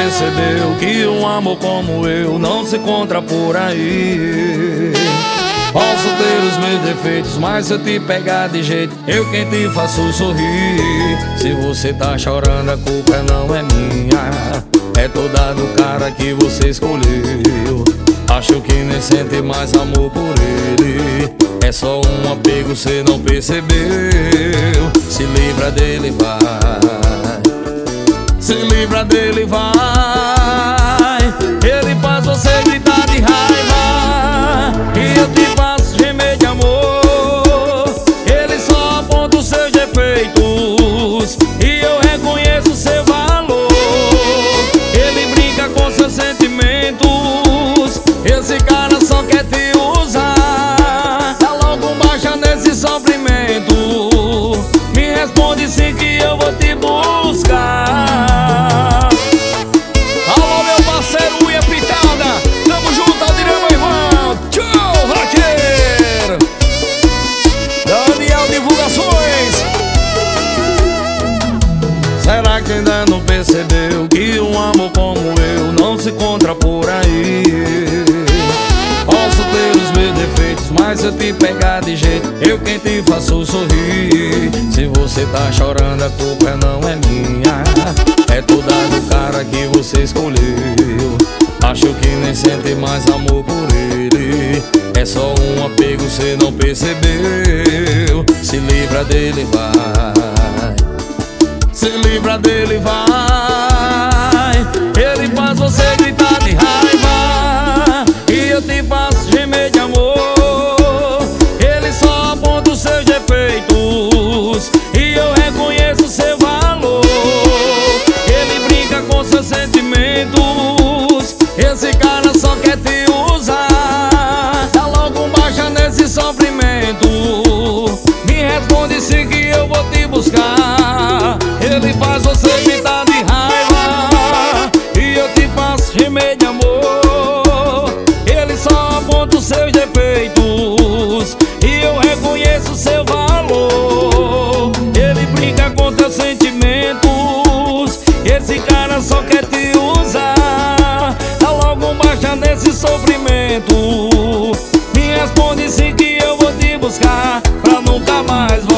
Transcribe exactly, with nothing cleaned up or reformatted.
percebeu que um amor como eu não se encontra por aí? Posso ter os meus defeitos, mas se eu te pegar de jeito, eu quem te faço sorrir. Se você tá chorando, a culpa não é minha, é toda do cara que você escolheu. Acho que nem sente mais amor por ele, é só um apego, cê não percebeu. Se livra dele, vai, se livra dele, vai. Ele faz você gritar de raiva e eu te faço gemer de amor. Ele só aponta os seus defeitos e eu reconheço seu valor. Ele brinca com seus sentimentos, esse cara só quer te usar. Dá logo um baixa nesse sofrimento, me responde sim que eu vou te buscar. Alô, meu parceiro Unha Picada, tamo junto, Aldirão, meu irmão. Tchau, vaqueiro. Daniel Divulgações. Será que ainda não percebeu que um amor como eu não se encontra por aí? Posso ter os meus defeitos, mas se eu te pegar de jeito, eu quem te faço sorrir. Se você tá chorando, a culpa não é minha, é toda do cara que você escolheu. Acho que nem sente mais amor por ele, é só um apego, cê não percebeu. Se livra dele, vai, se livra dele, vai. Ele faz você gritar de raiva e eu te faço gemer de amor. Ele só aponta os seus defeitos e eu reconheço seu valor. Ele brinca com seus sentimentos, esse cara só quer te usar. Dá logo um baixa nesse sofrimento, me responde sim que eu vou te buscar. Ele faz você gritar de raiva e eu te faço gemer de amor. Ele só aponta os seus defeitos e eu reconheço seu valor. Ele brinca com teus sentimentos, esse cara só quer te usar. Dá logo um baixa nesse sofrimento, me responde sim que eu vou te buscar, pra nunca mais voltar.